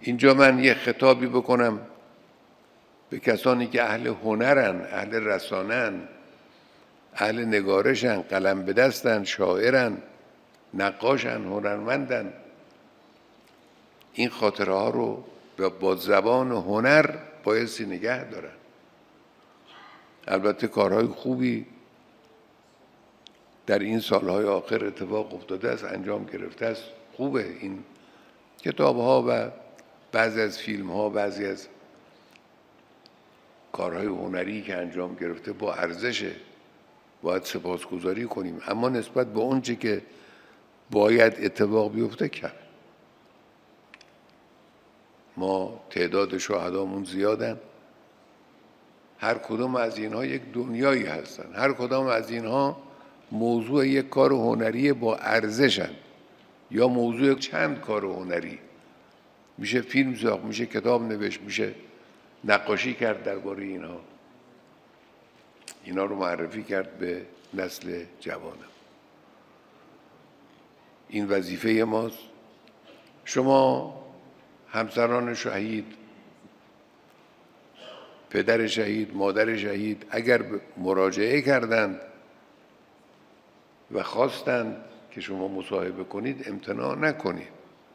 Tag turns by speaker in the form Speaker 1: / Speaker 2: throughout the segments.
Speaker 1: اینجا من یه خطابی بکنم به کسانی که اهل هنرن، اهل رسانن، اهل نگارشن، قلم به دستن، شاعرن، نقاشن، هنرمندن. این خاطره ها رو با زبان و هنر بایستی نگه دارن. البته کارهای خوبی در این سالهای آخر اتفاق افتاده است، انجام گرفته است. خوبه این کتاب ها و بعضی از فیلم ها، بعضی از کارهای هنری که انجام گرفته با ارزشه، باید سپاسگزاری کنیم. اما نسبت به اونچه که باید اتفاق بیفته کم. ما تعداد شهدامون زیادن، هر کدام از اینها یک دنیایی هستن، هر کدام از اینها موضوع یک کار هنری با ارزشن یا موضوع چند کار هنری. میشه فیلم ساخت، میشه کتاب نوشت، میشه نقاشی کرد درباره اینها. اینا رو معرفی کرد به نسل جوانم. این وظیفه ماست. شما همسران شهید، پدر شهید، مادر شهید اگر مراجعه کردند و خواستند که شما مصاحبه کنید، امتناع نکنید.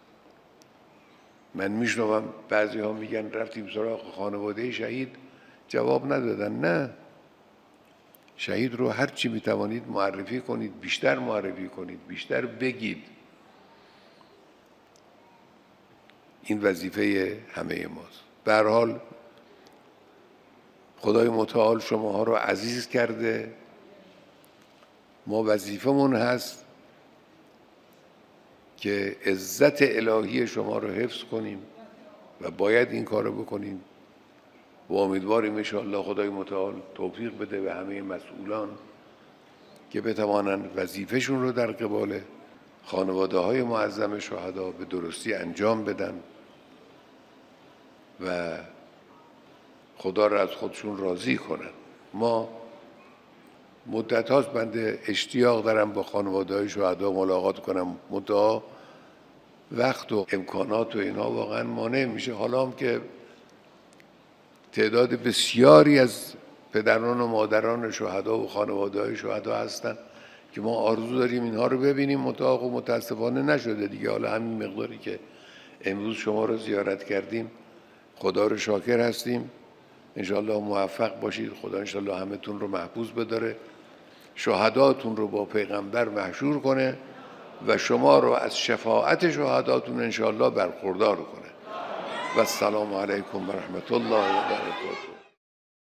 Speaker 1: من میشنوم بعضی ها میگن رفتیم سراغ خانواده شهید، جواب ندادن. نه، شهید رو هر چی میتوانید معرفی کنید، بیشتر معرفی کنید، بیشتر بگید. این وظیفه همه ماست. به هر حال خدای متعال شماها رو عزیز کرده. ما وظیفمون هست که عزت الهی شما رو حفظ کنیم و باید این کار رو بکنیم و امیدواریم ان شاء الله خدای متعال توفیق بده به همه مسئولان که بتوانند وظیفهشون رو در قبال خانواده های معظم شهدا به درستی انجام بدن و خدا را از خودشون راضی کنن. ما مدت هاست بنده اشتیاق دارم با خانواده های شهدا ملاقات کنم، منتها وقت و امکانات و اینا واقعا مانع میشه. حالا هم که تعداد بسیاری از پدران و مادران شهدا و خانواده های شهدا هستن که ما آرزو داریم اینها رو ببینیم، منتها متاسفانه نشده دیگه. حالا همین مقداری که امروز شما رو زیارت کردیم خدا رو شاکر هستیم. انشاءالله موفق باشید. خدا انشاءالله همتون رو محفوظ بداره، شهداتون رو با پیغمبر محشور کنه و شما رو از شفاعت شهداتون انشاءالله برخوردار کنه. و السلام علیکم و رحمت الله و برکاته.